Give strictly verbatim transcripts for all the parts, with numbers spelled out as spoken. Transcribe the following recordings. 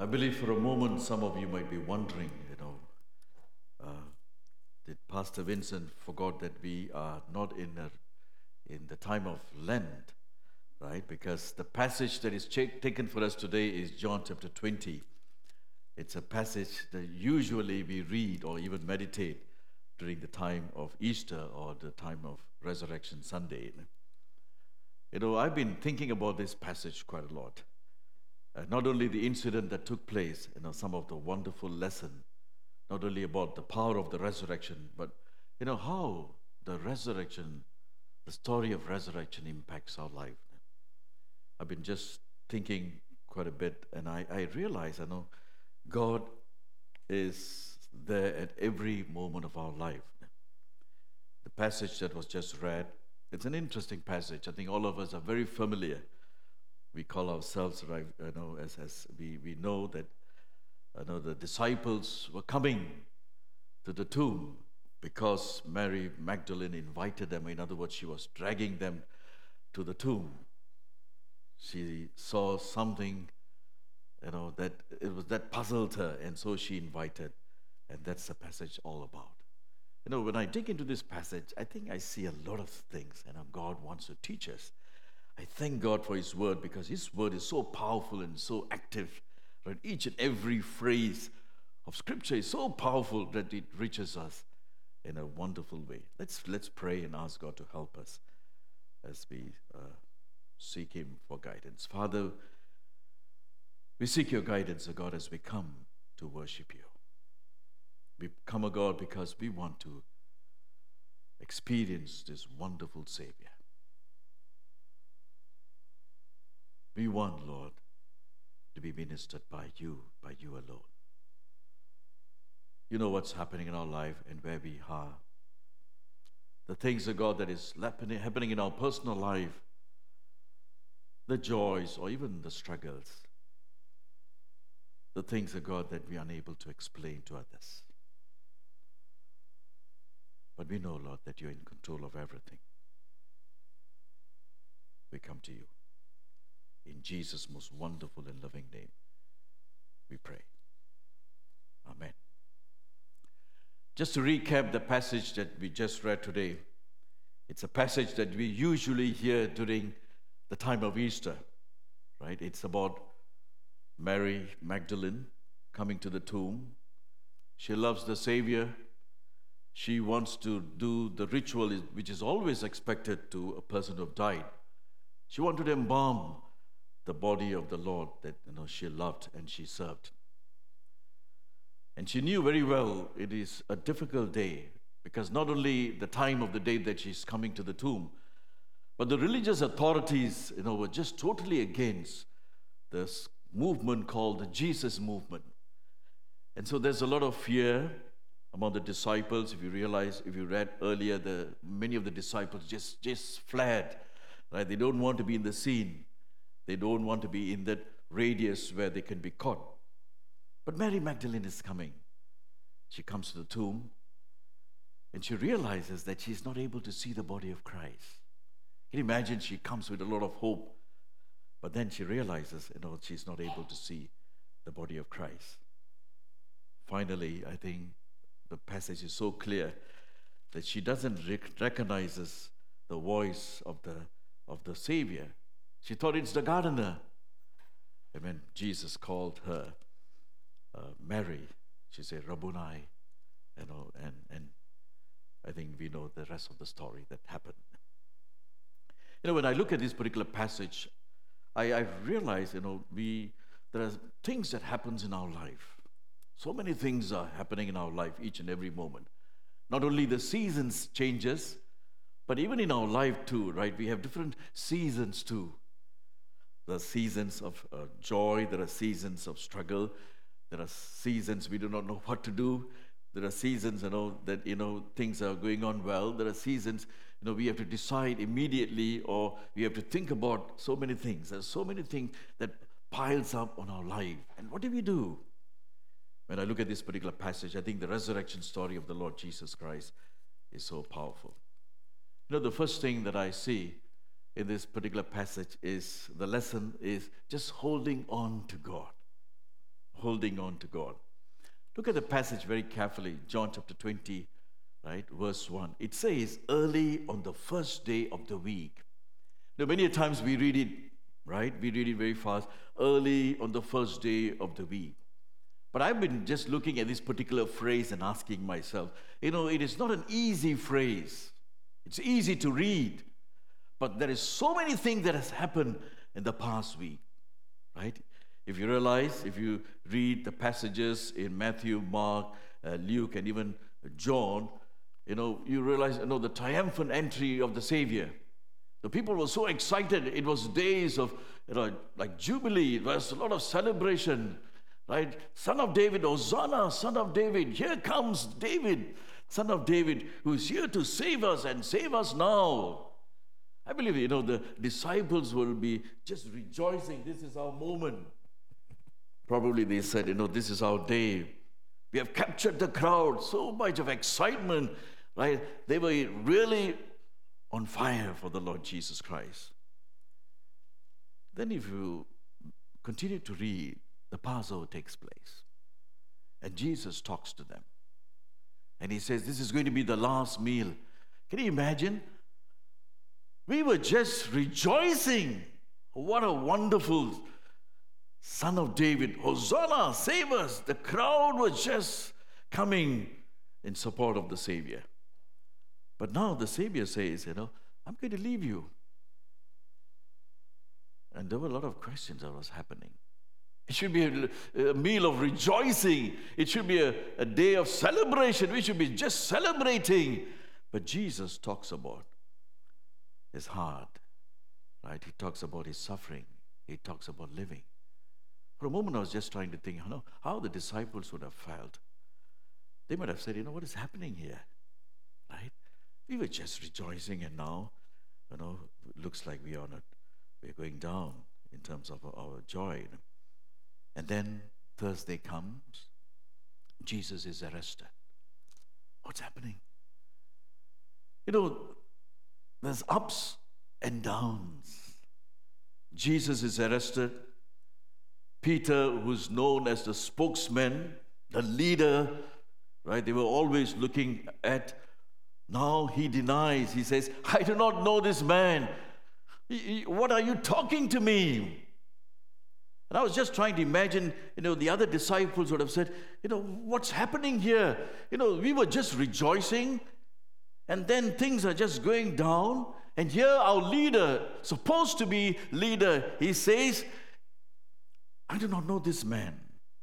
believe for a moment some of you might be wondering, you know, uh, did Pastor Vincent forgot that we are not in a, in the time of Lent, right? Because the passage that is ch- taken for us today is John chapter twenty. It's a passage that usually we read or even meditate during the time of Easter or the time of Resurrection Sunday. You know, I've been thinking about this passage quite a lot. Uh, not only the incident that took place, you know, some of the wonderful lesson, not only about the power of the resurrection, but you know how the resurrection, the story of resurrection impacts our life. I've been just thinking quite a bit, and I, I realize, I know, God is there at every moment of our life. The passage that was just read, it's an interesting passage. I think all of us are very familiar. We call ourselves, right, you know, as, as we, we know that you know, the disciples were coming to the tomb because Mary Magdalene invited them. In other words, she was dragging them to the tomb. She saw something, you know, that it was that puzzled her, and so she invited. And that's the passage all about. You know, when I dig into this passage, I think I see a lot of things, and God wants to teach us. I thank God for His Word because His Word is so powerful and so active. Right? Each and every phrase of Scripture is so powerful that it reaches us in a wonderful way. Let's let's pray and ask God to help us as we uh, seek Him for guidance. Father, we seek Your guidance, O God, as we come to worship You. We come, O God, because we want to experience this wonderful Savior. We want, Lord, to be ministered by You, by You alone. You know what's happening in our life and where we are. The things of God that is happening in our personal life, the joys or even the struggles, the things of God that we are unable to explain to others. But we know, Lord, that You're in control of everything. We come to You. In Jesus' most wonderful and loving name, we pray. Amen. Just to recap the passage that we just read today, it's a passage that we usually hear during the time of Easter, right? It's about Mary Magdalene coming to the tomb. She loves the Savior. She wants to do the ritual which is always expected to a person who have died. She wanted to embalm the body of the Lord that you know she loved and she served. And she knew very well it is a difficult day because not only the time of the day that she's coming to the tomb, but the religious authorities you know, were just totally against this movement called the Jesus movement. And so there's a lot of fear among the disciples. If you realize, if you read earlier, the many of the disciples just, just fled. Right? They don't want to be in the scene. They don't want to be in that radius where they can be caught. But Mary Magdalene is coming. She comes to the tomb and she realizes that she's not able to see the body of Christ. Can you imagine? She comes with a lot of hope, but then she realizes, you know, she's not able to see the body of Christ. Finally, I think the passage is so clear that she doesn't rec- recognizes the voice of the of the Savior. She thought it's the gardener. And when Jesus called her uh, Mary, she said, Rabboni, you know, and, and I think we know the rest of the story that happened. You know, when I look at this particular passage, I, I realize, you know, we there are things that happens in our life. So many things are happening in our life each and every moment. Not only the seasons changes, but even in our life too, right? We have different seasons too. There are seasons of uh, joy. There are seasons of struggle. There are seasons we do not know what to do. There are seasons, you know, that, you know, things are going on well. There are seasons, you know, we have to decide immediately or we have to think about so many things. There's so many things that piles up on our life. And what do we do? When I look at this particular passage, I think the resurrection story of the Lord Jesus Christ is so powerful. You know, the first thing that I see in this particular passage is the lesson is just holding on to God. holding on to God. Look at the passage very carefully, John chapter twenty, right, verse one. It says, early on the first day of the week. Now, many times we read it, right? We read it very fast, early on the first day of the week. But I've been just looking at this particular phrase and asking myself, you know, it is not an easy phrase. It's easy to read, but there is so many things that has happened in the past week, right? If you realize, if you read the passages in Matthew, Mark, uh, Luke, and even John, you know, you realize, you know, the triumphant entry of the Savior. The people were so excited. It was days of, you know, like Jubilee. There was a lot of celebration, right? Son of David, Hosanna, Son of David. Here comes David, Son of David, who is here to save us and save us now. I believe, you know, the disciples will be just rejoicing. This is our moment. Probably they said, you know, this is our day. We have captured the crowd. So much of excitement, right? They were really on fire for the Lord Jesus Christ. Then if you continue to read, the Passover takes place. And Jesus talks to them. And he says, this is going to be the last meal. Can you imagine? We were just rejoicing. What a wonderful Son of David. Hosanna, save us. The crowd was just coming in support of the Savior. But now the Savior says, you know, I'm going to leave you. And there were a lot of questions that was happening. It should be a, a meal of rejoicing. It should be a, a day of celebration. We should be just celebrating. But Jesus talks about his heart, right? He talks about his suffering. He talks about living. For a moment, I was just trying to think, you know, how the disciples would have felt. They might have said, you know, what is happening here, right? We were just rejoicing, and now, you know, it looks like we are not, we're going down in terms of our joy. And then Thursday comes, Jesus is arrested. What's happening? You know, there's ups and downs. Jesus is arrested. Peter, who's known as the spokesman, the leader, right? They were always looking at. Now he denies. He says, I do not know this man. What are you talking to me? And I was just trying to imagine, you know, the other disciples would have said, you know, what's happening here? You know, we were just rejoicing, and then things are just going down. And here our leader, supposed to be leader, he says, I do not know this man.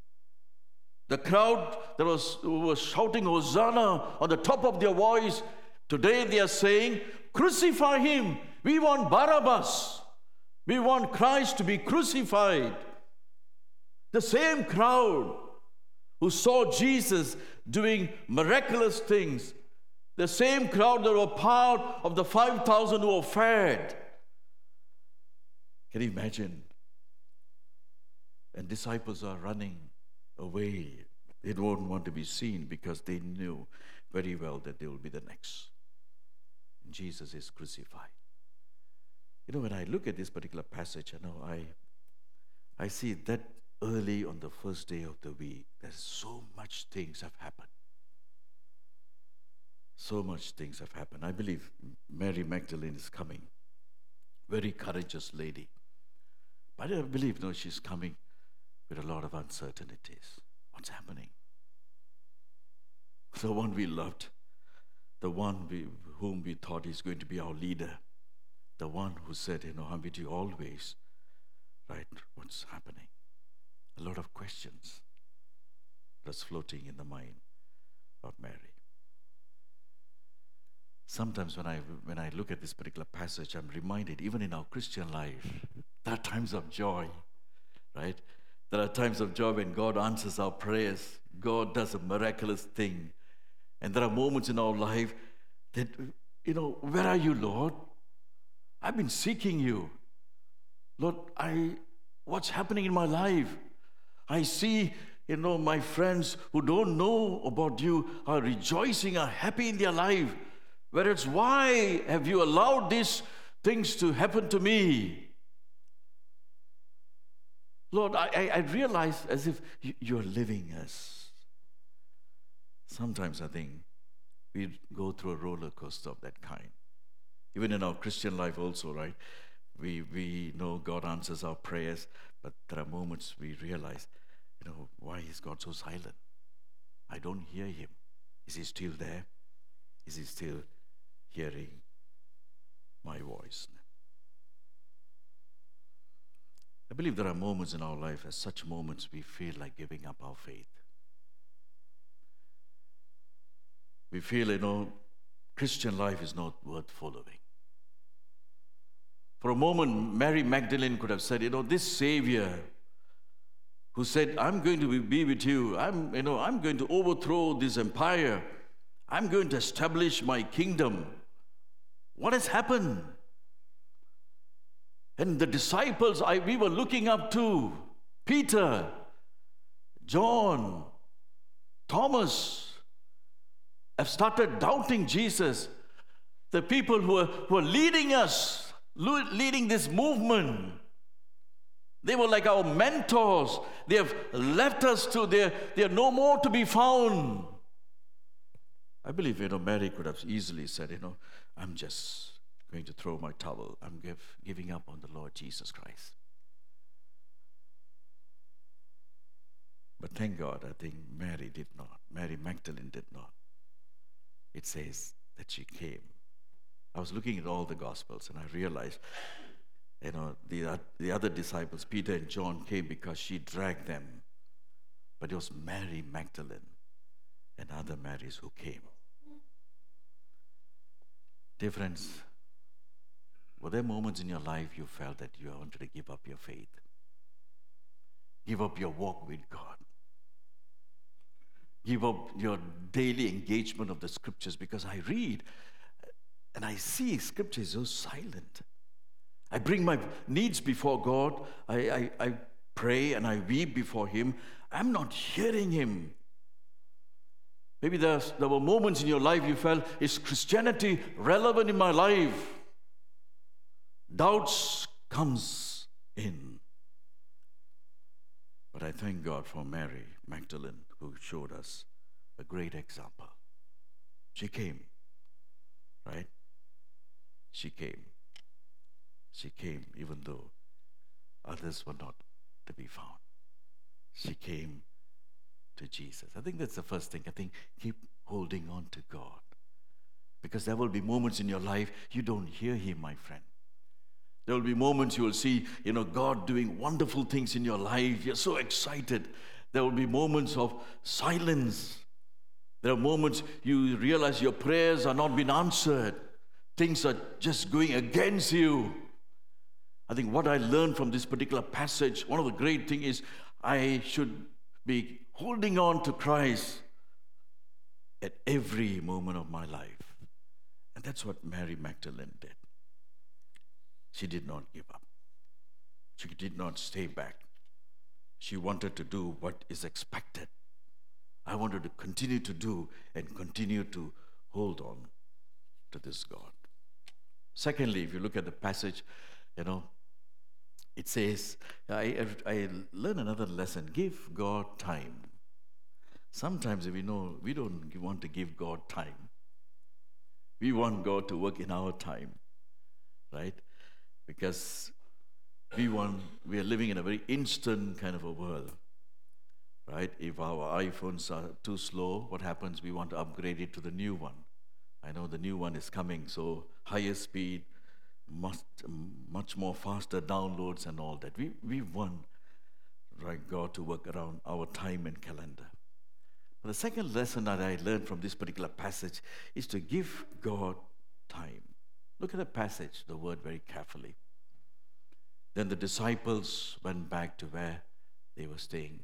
The crowd that was, was shouting Hosanna on the top of their voice, today they are saying, crucify him. We want Barabbas. We want Christ to be crucified. The same crowd who saw Jesus doing miraculous things, the same crowd that were part of the five thousand who were fed. Can you imagine? And disciples are running away. They don't want to be seen because they knew very well that they will be the next. And Jesus is crucified. You know, when I look at this particular passage, you know, I, I see that early on the first day of the week, there's so much things have happened. So much things have happened. I believe Mary Magdalene is coming. Very courageous lady. But I believe, no, she's coming with a lot of uncertainties. What's happening? The one we loved, the one we, whom we thought is going to be our leader, the one who said, you know, I'm with you always, right? What's happening? A lot of questions that's floating in the mind of Mary. Sometimes when I when I look at this particular passage, I'm reminded, even in our Christian life, there are times of joy, right? There are times of joy when God answers our prayers. God does a miraculous thing. And there are moments in our life that, you know, where are you, Lord? I've been seeking you. Lord, I, what's happening in my life? I see, you know, my friends who don't know about you are rejoicing, are happy in their life. Whereas, why have you allowed these things to happen to me? Lord, I, I, I realize as if you, you're living us. Sometimes I think we go through a roller coaster of that kind. Even in our Christian life also, right? We, we know God answers our prayers, but there are moments we realize, you know, why is God so silent? I don't hear him. Is he still there? Is he still hearing my voice? I believe there are moments in our life, as such moments, we feel like giving up our faith. We feel, you know, Christian life is not worth following. For a moment, Mary Magdalene could have said, you know, this Savior who said, I'm going to be with you, I'm, you know, I'm going to overthrow this empire, I'm going to establish my kingdom. What has happened? And the disciples I, we were looking up to, Peter, John, Thomas, have started doubting Jesus. The people who are, who are leading us, leading this movement, they were like our mentors. They have left us to, they they are no more to be found. I believe, you know, Mary could have easily said, you know, I'm just going to throw my towel. I'm give, giving up on the Lord Jesus Christ. But thank God, I think Mary did not. Mary Magdalene did not. It says that she came. I was looking at all the Gospels and I realized, you know, the, the other disciples, Peter and John, came because she dragged them. But it was Mary Magdalene and other Marys who came. Dear friends, were there moments in your life you felt that you wanted to give up your faith? Give up your walk with God? Give up your daily engagement of the scriptures? Because I read and I see scripture is so silent. I bring my needs before God. I, I, I pray and I weep before him. I'm not hearing him. Maybe there's, there were moments in your life you felt, is Christianity relevant in my life? Doubts comes in. But I thank God for Mary Magdalene, who showed us a great example. She came, right? She came. She came even though others were not to be found. She came to Jesus. I think that's the first thing. I think keep holding on to God. Because there will be moments in your life you don't hear him, my friend. There will be moments you will see, you know, God doing wonderful things in your life. You're so excited. There will be moments of silence. There are moments you realize your prayers are not being answered. Things are just going against you. I think what I learned from this particular passage, one of the great things is I should be holding on to Christ at every moment of my life. And that's what Mary Magdalene did. She did not give up. She did not stay back. She wanted to do what is expected. I wanted to continue to do and continue to hold on to this God. Secondly, if you look at the passage, you know, it says, I, I learned another lesson. Give God time. Sometimes we know we don't want to give God time. We want God to work in our time, right? Because we want, we are living in a very instant kind of a world, right? If our iPhones are too slow, what happens? We want to upgrade it to the new one. I know the new one is coming, so higher speed, much, much more faster downloads and all that. We, we want, right, God to work around our time and calendar. But the second lesson that I learned from this particular passage is to give God time. Look at the passage, the word very carefully. Then the disciples went back to where they were staying.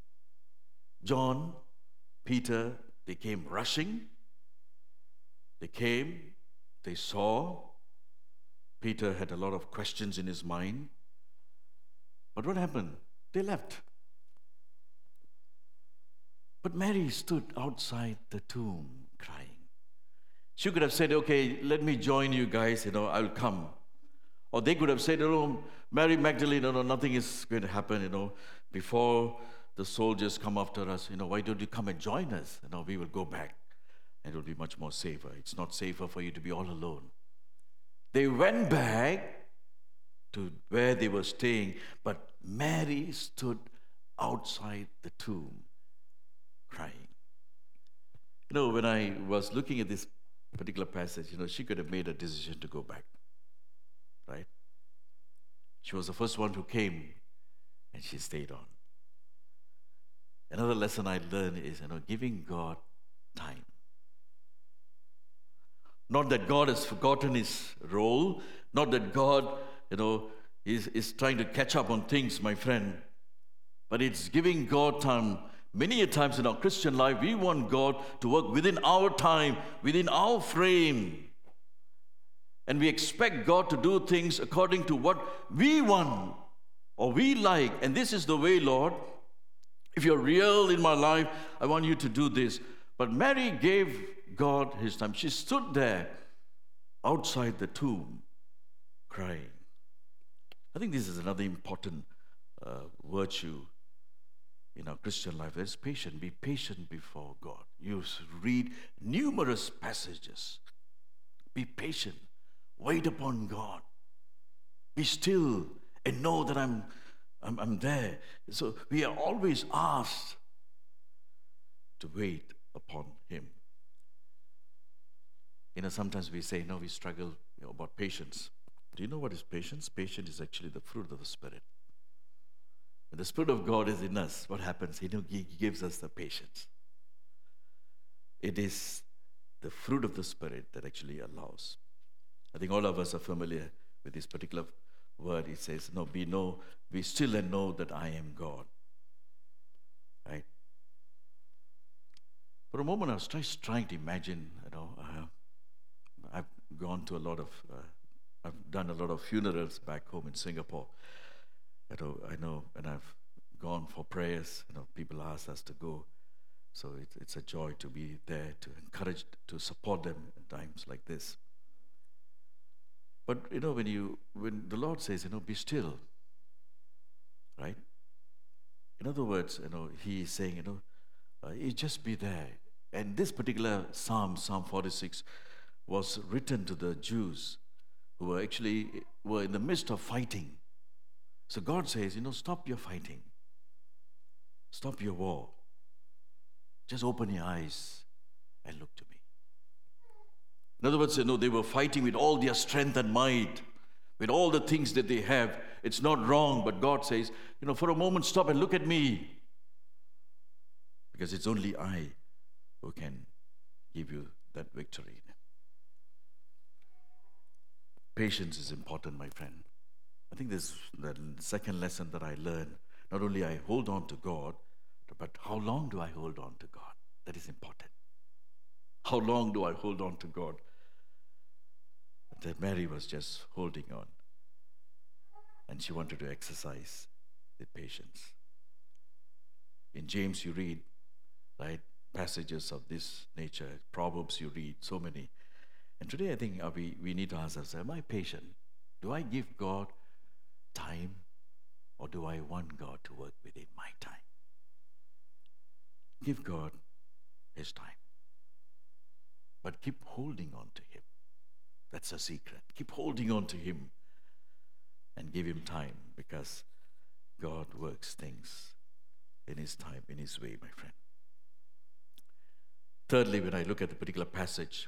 John, Peter, they came rushing. They came, they saw. Peter had a lot of questions in his mind. But what happened? They left. But Mary stood outside the tomb crying. She could have said, okay, let me join you guys, you know, I'll come. Or they could have said, you know, Mary Magdalene, no, no, nothing is going to happen, you know, before the soldiers come after us, you know, why don't you come and join us? You know, we will go back and it will be much more safer. It's not safer for you to be all alone. They went back to where they were staying, but Mary stood outside the tomb crying. You know, when I was looking at this particular passage, you know, she could have made a decision to go back, right? She was the first one who came, and she stayed on. Another lesson I learned is, you know, giving God time. Not that God has forgotten his role, not that God, you know, is, is trying to catch up on things, my friend, but it's giving God time. Many a times in our Christian life, we want God to work within our time, within our frame. And we expect God to do things according to what we want or we like. And this is the way, Lord. If you're real in my life, I want you to do this. But Mary gave God his time. She stood there outside the tomb crying. I think this is another important uh, virtue in our Christian life. There's patience. Be patient before God. You read numerous passages. Be patient. Wait upon God. Be still and know that I'm, I'm, I'm there. So we are always asked to wait upon him. You know, sometimes we say, no, we struggle you know, about patience. Do you know what is patience? Patience is actually the fruit of the Spirit. When the Spirit of God is in us, what happens? He, he gives us the patience. It is the fruit of the Spirit that actually allows. I think all of us are familiar with this particular word. It says, no, be know, be still and know that I am God. Right? For a moment, I was just trying to imagine, you know, uh, I've gone to a lot of, uh, I've done a lot of funerals back home in Singapore. You know, I know, and I've gone for prayers. You know, people ask us to go, so it, it's a joy to be there to encourage, to support them in times like this. But you know, when you, when the Lord says, you know, be still, right? In other words, you know, He is saying, you know, uh, you just be there. And this particular Psalm, Psalm forty-six, was written to the Jews who were actually were in the midst of fighting. So God says, you know, stop your fighting. Stop your war. Just open your eyes and look to me. In other words, you know, they were fighting with all their strength and might, with all the things that they have. It's not wrong, but God says, you know, for a moment, stop and look at me. Because it's only I who can give you that victory. Patience is important, my friend. I think this the second lesson that I learned, not only I hold on to God, but how long do I hold on to God? That is important. How long do I hold on to God? That Mary was just holding on. And she wanted to exercise the patience. In James you read, right, passages of this nature. Proverbs you read, so many. And today I think uh, we, we need to ask ourselves, am I patient? Do I give God time, or do I want God to work within my time? Give God his time. But keep holding on to him. That's a secret. Keep holding on to him and give him time, because God works things in his time, in his way, my friend. Thirdly, when I look at the particular passage,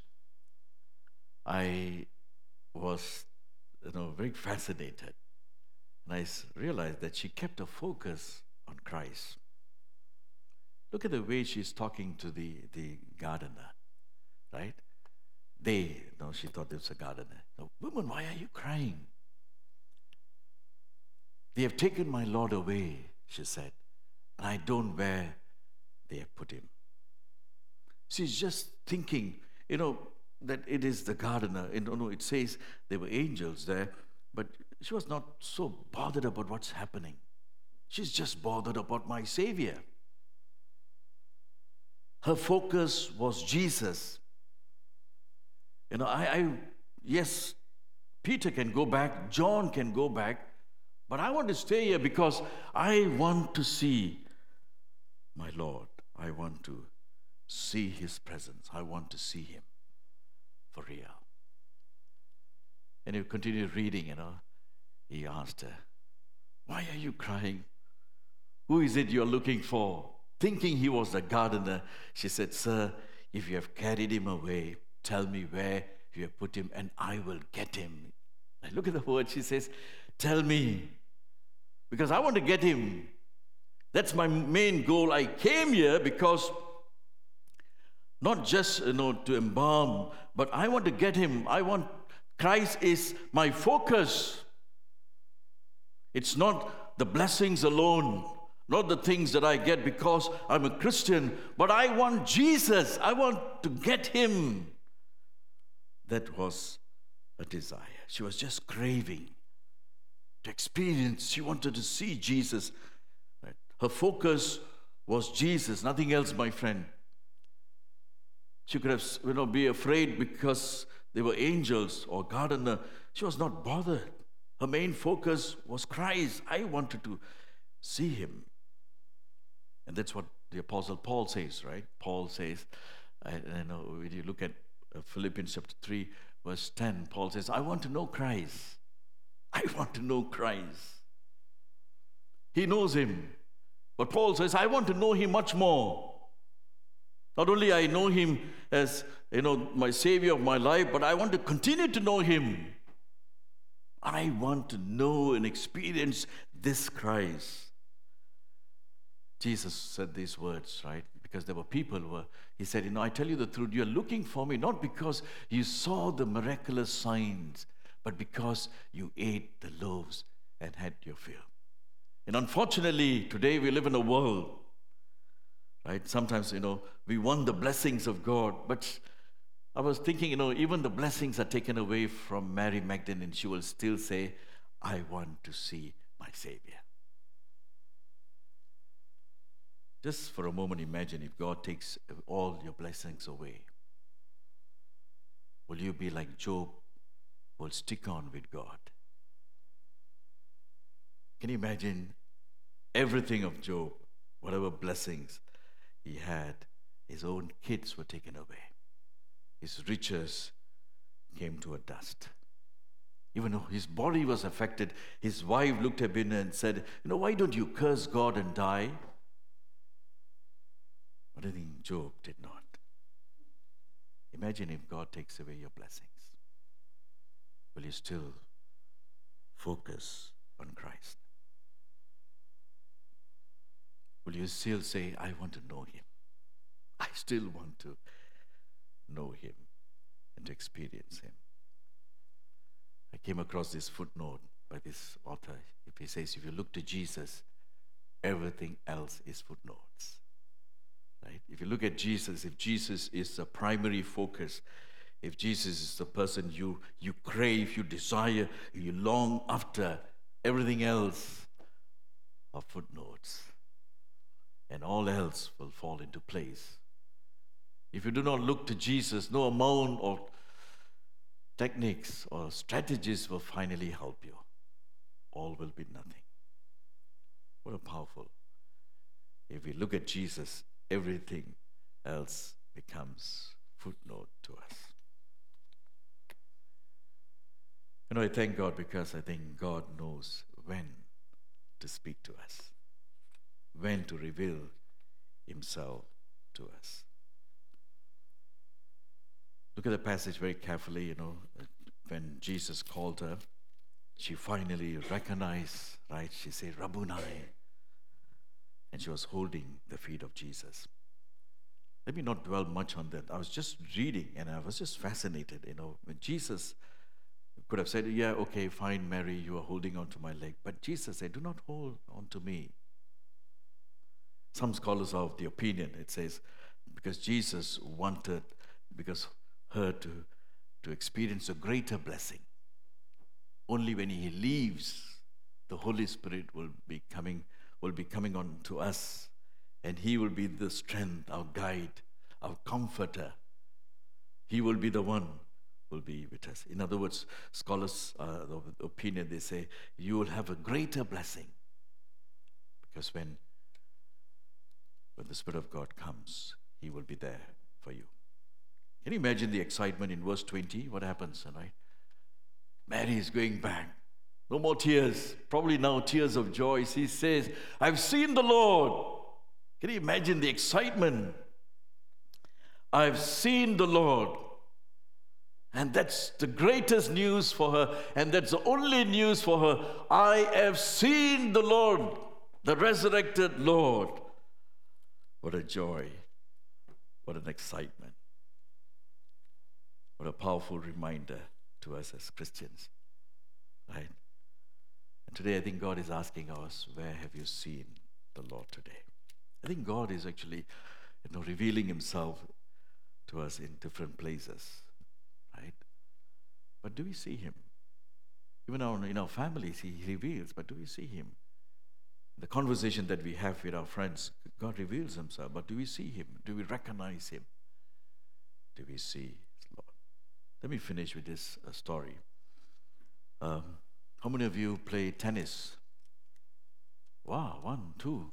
I was, you know, very fascinated. And I realized that she kept her focus on Christ. Look at the way she's talking to the, the gardener, right? They, no, she thought it was a gardener. No, woman, why are you crying? They have taken my Lord away, she said, and I don't know where they have put him. She's just thinking, you know, that it is the gardener. You know, it says there were angels there, but she was not so bothered about what's happening. She's just bothered about my Savior. Her focus was Jesus. You know, I, I yes, Peter can go back, John can go back, but I want to stay here because I want to see my Lord. I want to see his presence. I want to see him for real. And he continued reading, you know. He asked her, why are you crying? Who is it you're looking for? Thinking he was the gardener, she said, sir, if you have carried him away, tell me where you have put him and I will get him. Now look at the word. She says, tell me, because I want to get him. That's my main goal. I came here because not just, you know, to embalm, but I want to get him. I want, Christ is my focus. It's not the blessings alone, not the things that I get because I'm a Christian, but I want Jesus. I want to get him. That was a desire. She was just craving to experience. She wanted to see Jesus. Right? Her focus was Jesus, nothing else, my friend. She could have, you know, be afraid because they were angels or gardener. She was not bothered. Her main focus was Christ. I wanted to see him. And that's what the Apostle Paul says, right? Paul says, I, I know when you look at Philippians chapter three, verse ten, Paul says, I want to know Christ. I want to know Christ. He knows him. But Paul says, I want to know him much more. Not only I know him as, you know, my Savior of my life, but I want to continue to know him. I want to know and experience this Christ. Jesus said these words, right? Because there were people who were, he said, you know, I tell you the truth, you're looking for me not because you saw the miraculous signs, but because you ate the loaves and had your fill. And unfortunately, today we live in a world, right? Sometimes, you know, we want the blessings of God, but I was thinking, you know, even the blessings are taken away from Mary Magdalene, she will still say, I want to see my Savior. Just for a moment, imagine if God takes all your blessings away. Will you be like Job, who will stick on with God? Can you imagine everything of Job, whatever blessings he had, his own kids were taken away. His riches came to a dust. Even though his body was affected, his wife looked at him and said, you know, why don't you curse God and die? But I think Job did not. Imagine if God takes away your blessings. Will you still focus on Christ? Will you still say, I want to know him? I still want to know him and to experience him. I came across this footnote by this author. If he says, if you look to Jesus, everything else is footnotes. Right? If you look at Jesus, if Jesus is the primary focus, if Jesus is the person you, you crave, you desire, you long after, everything else are footnotes. And all else will fall into place. If you do not look to Jesus, no amount of techniques or strategies will finally help you. All will be nothing. What a powerful. If we look at Jesus, everything else becomes footnote to us. You know, I thank God because I think God knows when to speak to us, when to reveal himself to us. Look at the passage very carefully, you know, when Jesus called her, she finally recognized, right? She said, Rabboni. And she was holding the feet of Jesus. Let me not dwell much on that. I was just reading and I was just fascinated, you know, when Jesus could have said, yeah, okay, fine, Mary, you are holding on to my leg. But Jesus said, do not hold on to me. Some scholars are of the opinion, it says, because Jesus wanted, because her to, to experience a greater blessing. Only when he leaves, the Holy Spirit will be coming, will be coming on to us, and he will be the strength, our guide, our comforter. He will be the one will be with us. In other words, scholars, uh, the opinion, they say, you will have a greater blessing. Because when, when the Spirit of God comes, He will be there for you. Can you imagine the excitement in verse twenty? What happens, right? Mary is going back. No more tears. Probably now tears of joy. She says, I've seen the Lord. Can you imagine the excitement? I've seen the Lord. And that's the greatest news for her. And that's the only news for her. I have seen the Lord, the resurrected Lord. What a joy. What an excitement. What a powerful reminder to us as Christians. Right? And today I think God is asking us, where have you seen the Lord today? I think God is actually, you know, revealing Himself to us in different places. Right? But do we see Him? Even our, in our families, He reveals, but do we see Him? The conversation that we have with our friends, God reveals Himself, but do we see Him? Do we recognize Him? Do we see His Lord? Let me finish with this uh, story. Um, how many of you play tennis? Wow, one, two.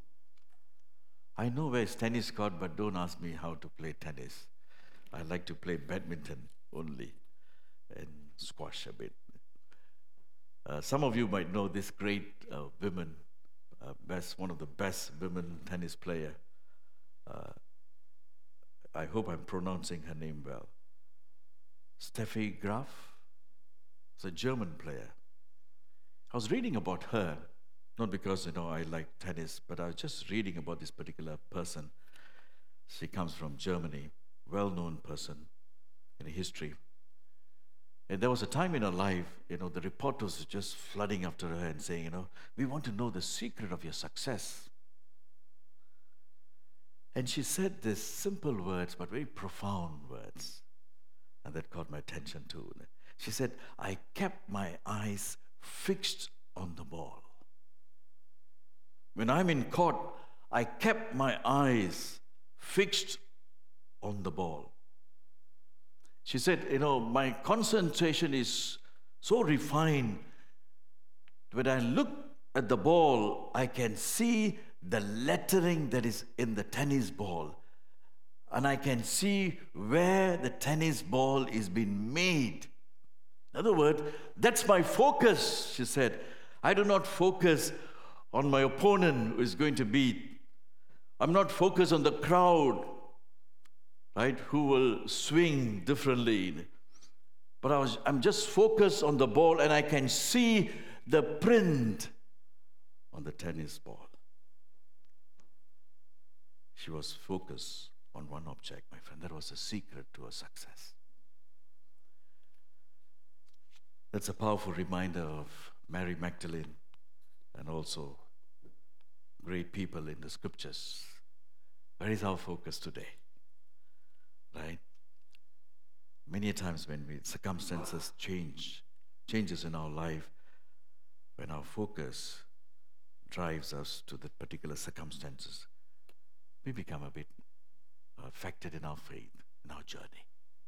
I know where it's tennis court, but don't ask me how to play tennis. I like to play badminton only and squash a bit. Uh, some of you might know this great uh, women, uh, best one of the best women tennis player. Uh, I hope I'm pronouncing her name well. Steffi Graf. It's a German player. I was reading about her, not because, you know, I like tennis, but I was just reading about this particular person. She comes from Germany, well-known person in history. And there was a time in her life, you know, the reporters were just flooding after her and saying, you know, we want to know the secret of your success. And she said these simple words, but very profound words. And that caught my attention too. She said, I kept my eyes fixed on the ball. When I'm in court, I kept my eyes fixed on the ball. She said, you know, my concentration is so refined. When I look at the ball, I can see the lettering that is in the tennis ball. And I can see where the tennis ball is being made. In other words, that's my focus, she said. I do not focus on my opponent who is going to beat. I'm not focused on the crowd, right, who will swing differently. But I was, I'm just focused on the ball, and I can see the print on the tennis ball. She was focused on one object, my friend. That was the secret to her success. That's a powerful reminder of Mary Magdalene and also great people in the scriptures. Where is our focus today? Right? Many times when we, circumstances change, changes in our life, when our focus drives us to the particular circumstances, we become a bit affected in our faith, in our journey.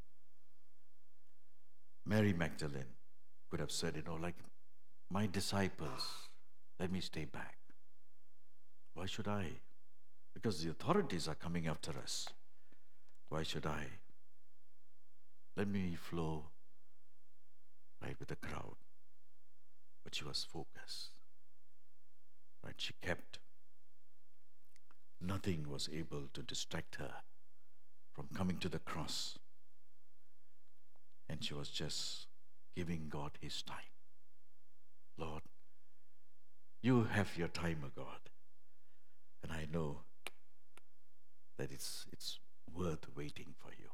Mary Magdalene could have said, you know, like, my disciples, let me stay back. Why should I? Because the authorities are coming after us. Why should I? Let me flow right with the crowd. But she was focused. Right? She kept. Nothing was able to distract her from coming to the cross. And she was just giving God His time. Lord, you have your time, O God. And I know that it's it's worth waiting for you.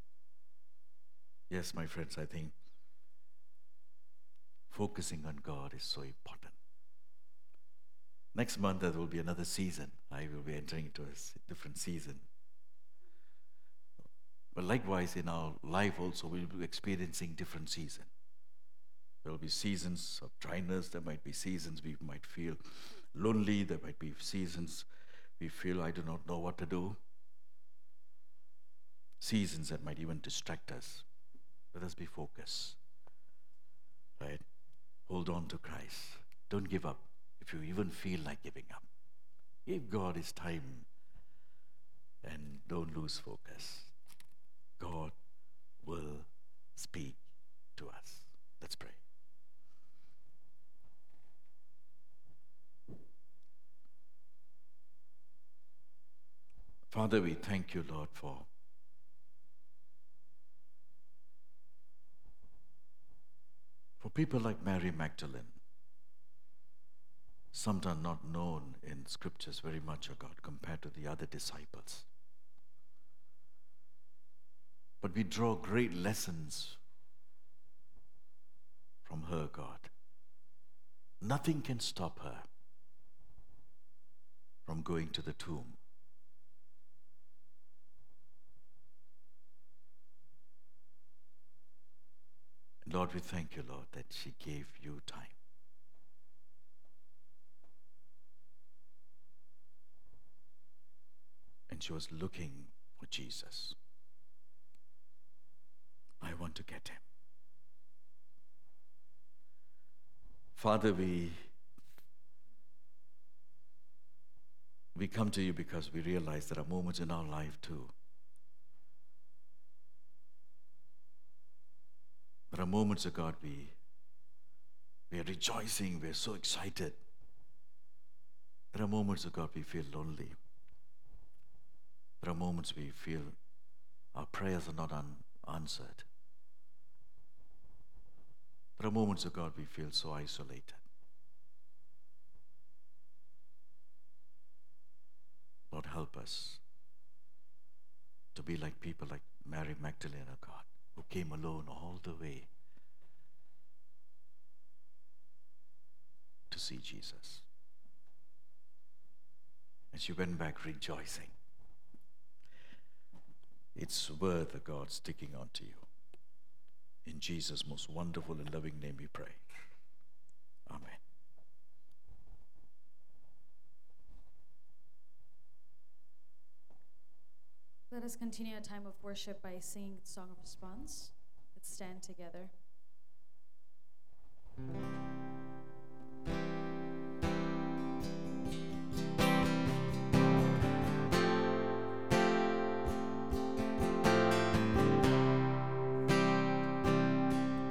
Yes, my friends, I think focusing on God is so important. Next month, there will be another season. I will be entering into a different season. But likewise, in our life also, we'll be experiencing different seasons. There will be seasons of dryness. There might be seasons we might feel lonely. There might be seasons we feel, I do not know what to do. Seasons that might even distract us. Let us be focused. Right? Hold on to Christ. Don't give up if you even feel like giving up. Give God His time and don't lose focus. God will speak to us. Let's pray. Father, we thank you, Lord, for for people like Mary Magdalene. Some are not known in scriptures very much, O God, compared to the other disciples. But we draw great lessons from her, God. Nothing can stop her from going to the tomb. And Lord, we thank you, Lord, that she gave you time. And she was looking for Jesus. I want to get him. Father, we we come to you because we realize there are moments in our life too. There are moments, of God, we, we are rejoicing, we are so excited. There are moments, of God, we feel lonely. There are moments we feel our prayers are not unanswered. There are moments, of God, we feel so isolated. Lord, help us to be like people like Mary Magdalene, oh God, who came alone all the way to see Jesus. And she went back rejoicing. It's worth, oh God, sticking on to you. In Jesus' most wonderful and loving name we pray. Amen. Let us continue a time of worship by singing the song of response. Let's stand together.